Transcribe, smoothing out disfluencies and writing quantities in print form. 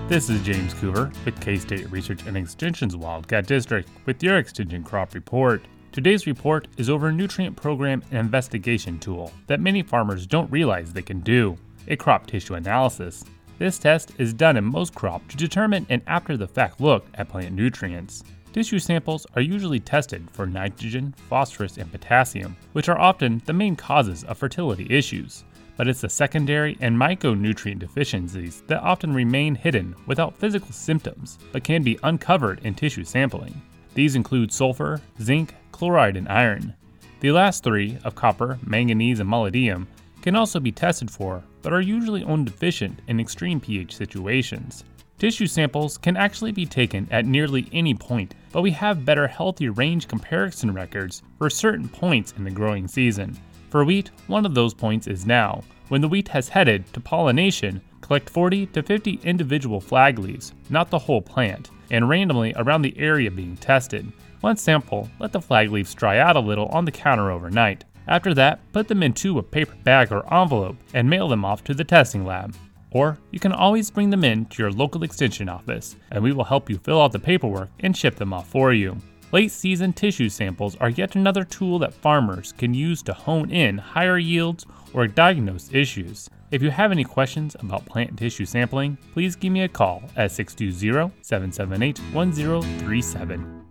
This is James Coover with K-State Research and Extension's Wildcat District with your Extension Crop Report. Today's report is over a nutrient program and investigation tool that many farmers don't realize they can do, a crop tissue analysis. This test is done in most crops to determine an after-the-fact look at plant nutrients. Tissue samples are usually tested for nitrogen, phosphorus, and potassium, which are often the main causes of fertility issues. But it's the secondary and micronutrient deficiencies that often remain hidden without physical symptoms, but can be uncovered in tissue sampling. These include sulfur, zinc, chloride, and iron. The last three of copper, manganese, and molybdenum can also be tested for, but are usually only deficient in extreme pH situations. Tissue samples can actually be taken at nearly any point, but we have better healthy range comparison records for certain points in the growing season. For wheat, one of those points is now. When the wheat has headed to pollination, collect 40 to 50 individual flag leaves, not the whole plant, and randomly around the area being tested. Once sample, let the flag leaves dry out a little on the counter overnight. After that, put them into a paper bag or envelope and mail them off to the testing lab. Or you can always bring them in to your local extension office, and we will help you fill out the paperwork and ship them off for you. Late-season tissue samples are yet another tool that farmers can use to hone in higher yields or diagnose issues. If you have any questions about plant tissue sampling, please give me a call at 620-778-1037.